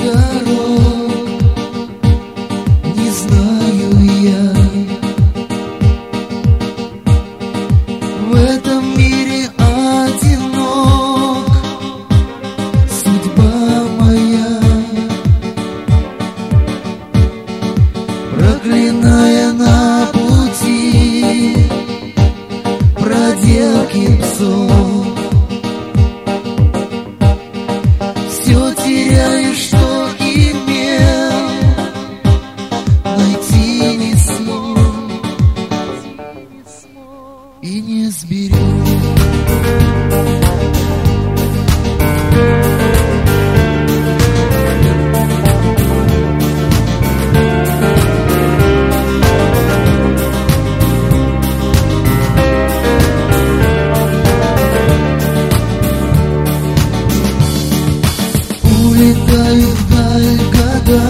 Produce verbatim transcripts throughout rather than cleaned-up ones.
дорог не знаю я. В этом мире одинок, судьба моя, проклиная на пути проделки псов. Все теряю, что имел, найти не смог и не сберег. Улетают вдаль года,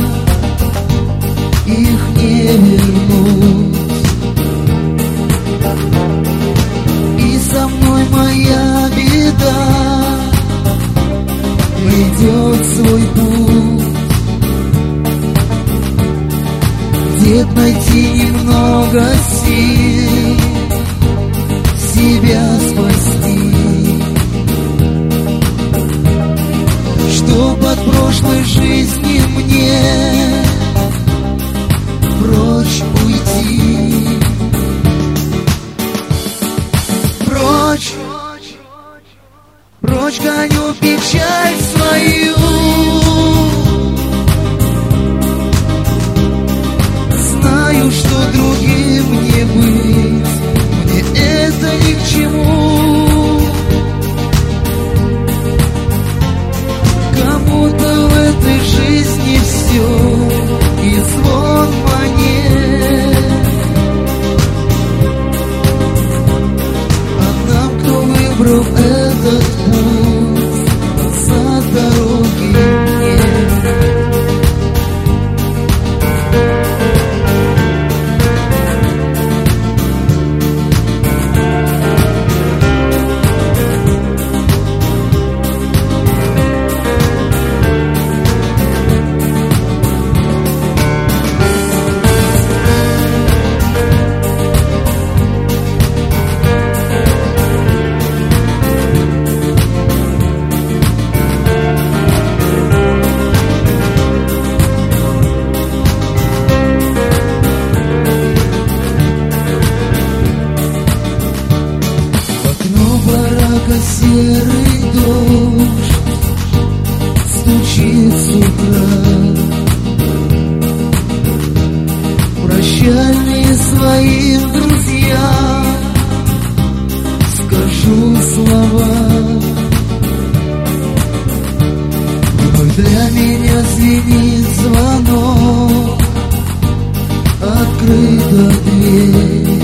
их не вернуть. И со мной моя беда идет свой путь. Где-то найти немного сил себя спасти, чтоб от прошлой жизни мне прочь уйти. Прочь, прочь гоню печаль свою. Знаю, что другим не быть, мне это ни к чему. Кому-то в этой жизни все и звон монет, а нам, кто выбрал этот путь, назад дороги нет. Серый дождь стучит с утра, прощальные своим друзьям скажу слова. Вновь для меня звенит звонок, открыта дверь.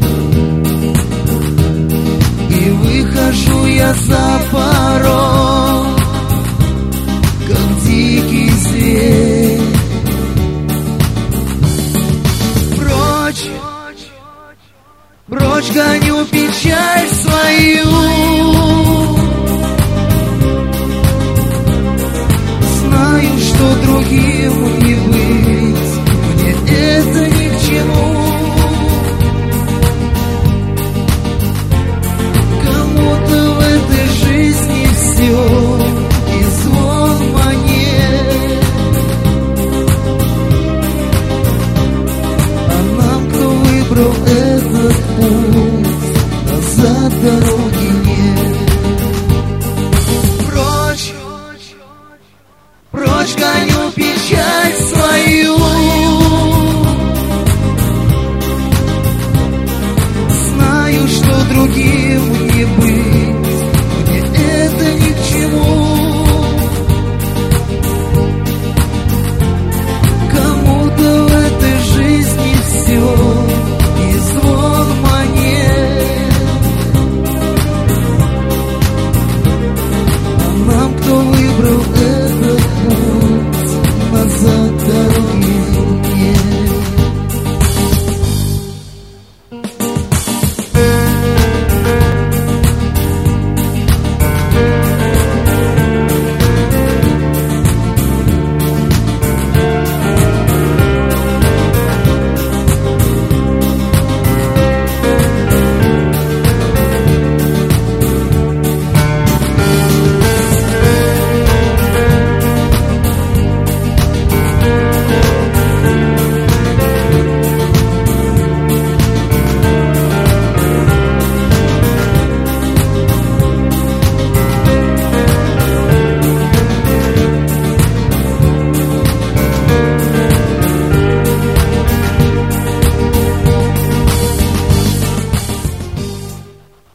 Выхожу я за порог, как дикий зверь. Прочь, прочь гоню печаль свою. Знаю, что другим не быть.